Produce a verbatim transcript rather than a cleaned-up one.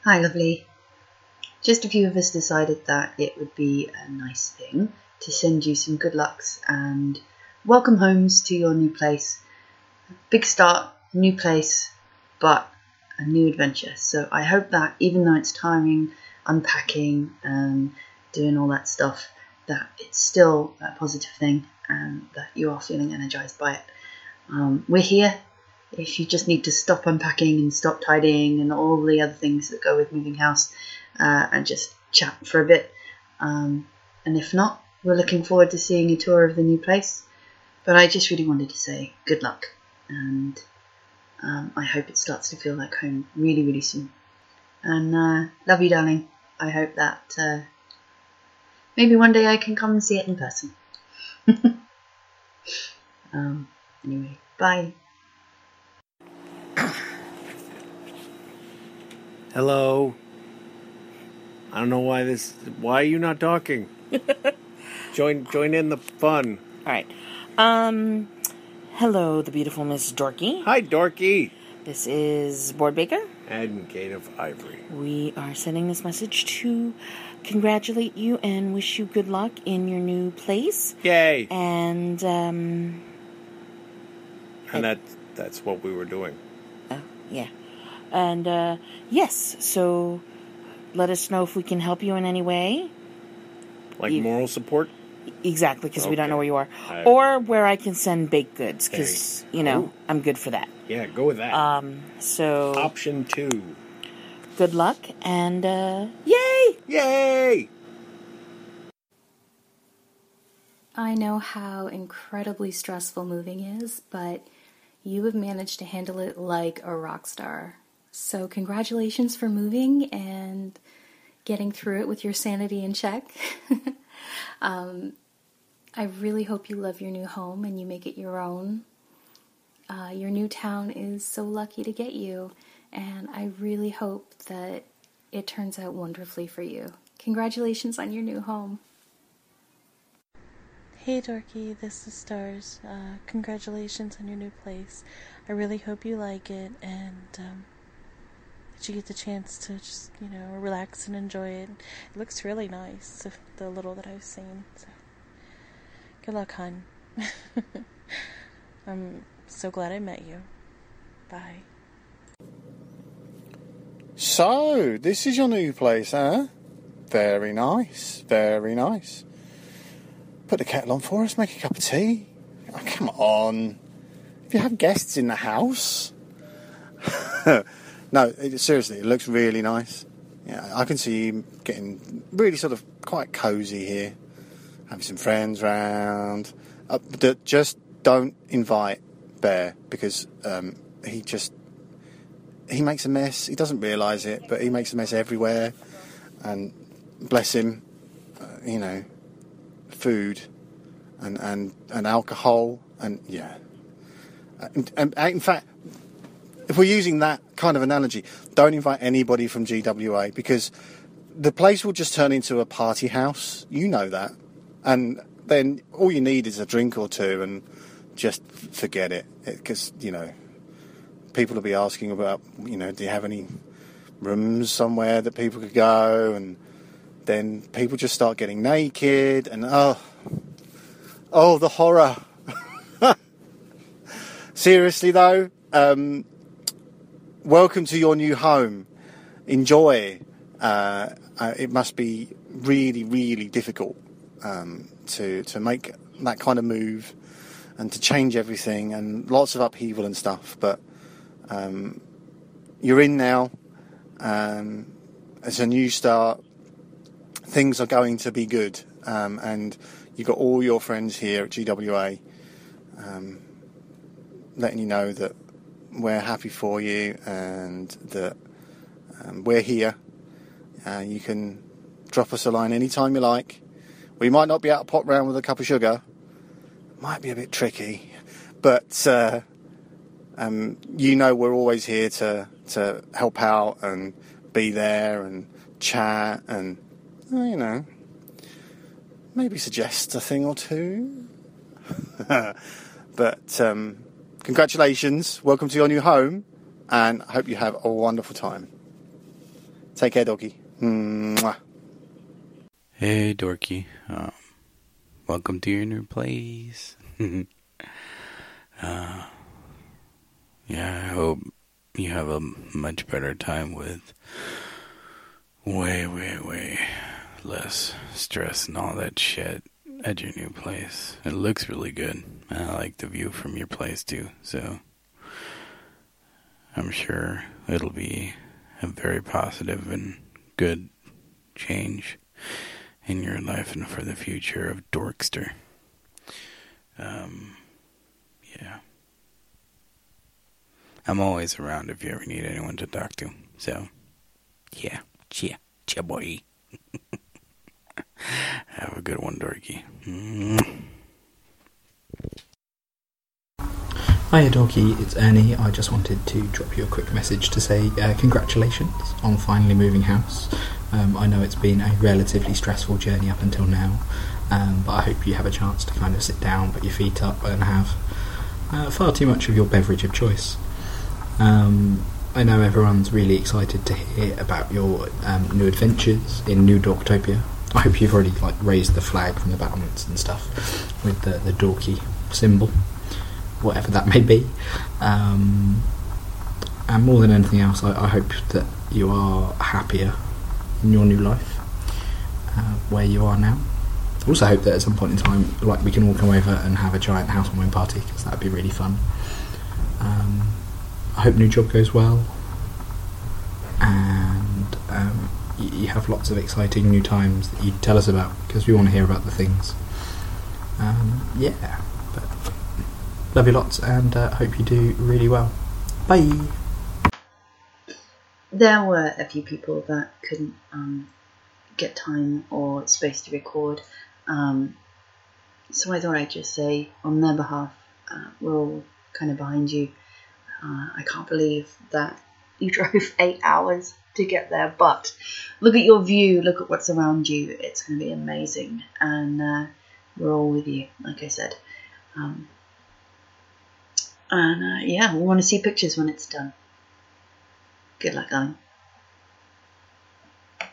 Hi, lovely. Just a few of us decided that it would be a nice thing to send you some good lucks and welcome homes to your new place. Big start, new place, but a new adventure. So I hope that even though it's tiring, unpacking and doing all that stuff, that it's still a positive thing and that you are feeling energized by it. Um, we're here. If you just need to stop unpacking and stop tidying and all the other things that go with moving house uh, and just chat for a bit. Um, and if not, we're looking forward to seeing a tour of the new place. But I just really wanted to say good luck. And um, I hope it starts to feel like home really, really soon. And uh, love you, darling. I hope that uh, maybe one day I can come and see it in person. um, anyway, bye. Hello. I don't know why this... Why are you not talking? join join in the fun. All right. Um, hello, the beautiful Miss Dorky. Hi, Dorky. This is Board Baker. And Gate of Ivory. We are sending this message to congratulate you and wish you good luck in your new place. Yay. And, um... And that, that's what we were doing. Oh, yeah. And, uh, yes, so let us know if we can help you in any way. Like you, moral support? Exactly, because okay. we don't know where you are. I, or where I can send baked goods, because, you know, oh. I'm good for that. Yeah, go with that. Um, so... Option two. Good luck, and, uh, yay! Yay! I know how incredibly stressful moving is, but you have managed to handle it like a rock star. So congratulations for moving and getting through it with your sanity in check. um, I really hope you love your new home and you make it your own. Uh, your new town is so lucky to get you, and I really hope that it turns out wonderfully for you. Congratulations on your new home. Hey Dorky, this is Stars. Uh, congratulations on your new place. I really hope you like it and um, that you get the chance to just, you know, relax and enjoy it. It looks really nice, the little that I've seen. So, good luck, hon. I'm so glad I met you. Bye. So, this is your new place, huh? Very nice, very nice. Put the kettle on for us, make a cup of tea. Oh, come on. If you have guests in the house. No, it, seriously, it looks really nice. Yeah, I can see you getting really sort of quite cosy here. Having some friends round. Uh, but just don't invite Bear, because um, he just... He makes a mess. He doesn't realise it, but he makes a mess everywhere. And bless him, uh, you know... food and, and, and alcohol and yeah and, and in fact, if we're using that kind of analogy, don't invite anybody from G W A, because the place will just turn into a party house, you know that, and then all you need is a drink or two and just forget it, because you know people will be asking about, you know, do you have any rooms somewhere that people could go, and then people just start getting naked, and oh, oh, the horror. Seriously though, um, welcome to your new home. Enjoy. Uh, uh, it must be really, really difficult um, to to make that kind of move and to change everything, and lots of upheaval and stuff. But um, you're in now. Um, it's a new start. Things are going to be good, um, and you've got all your friends here at G W A um, letting you know that we're happy for you and that um, we're here. Uh, you can drop us a line anytime you like. We might not be able to pop round with a cup of sugar. Might be a bit tricky, but uh, um, you know we're always here to, to help out and be there and chat and, you know, maybe suggest a thing or two. But um, congratulations, welcome to your new home, and I hope you have a wonderful time. Take care, doggy. Mwah. Hey, Dorky. Um, welcome to your new place. uh, yeah, I hope you have a much better time with way, way, way less stress and all that shit at your new place. It looks really good. I like the view from your place, too, so I'm sure it'll be a very positive and good change in your life and for the future of Dorkster. Um, yeah. I'm always around if you ever need anyone to talk to. So, yeah. Chia. Chia boy. Have a good one, Dorky. Hiya Dorky, it's Ernie. I just wanted to drop you a quick message to say uh, congratulations on finally moving house. Um, I know it's been a relatively stressful journey up until now, um, but I hope you have a chance to kind of sit down, put your feet up and have uh, far too much of your beverage of choice. Um, I know everyone's really excited to hear about your um, new adventures in New Dorktopia. I hope you've already like raised the flag from the battlements and stuff with the, the Dorky symbol, whatever that may be. Um, and more than anything else, I, I hope that you are happier in your new life, uh, where you are now. I also hope that at some point in time, like, we can all come over and have a giant housewarming party, because that would be really fun. Um, I hope new job goes well, and um, you, you have lots of exciting new times that you tell us about, because we want to hear about the things. Um, yeah, but love you lots, and uh, hope you do really well. Bye. There were a few people that couldn't um, get time or space to record, um, so I thought I'd just say on their behalf, uh, we're all kind of behind you. Uh, I can't believe that you drove eight hours to get there, but look at your view, look at what's around you. It's going to be amazing, and uh, we're all with you, like I said. Um, and uh, yeah, we want to see pictures when it's done. Good luck, darling.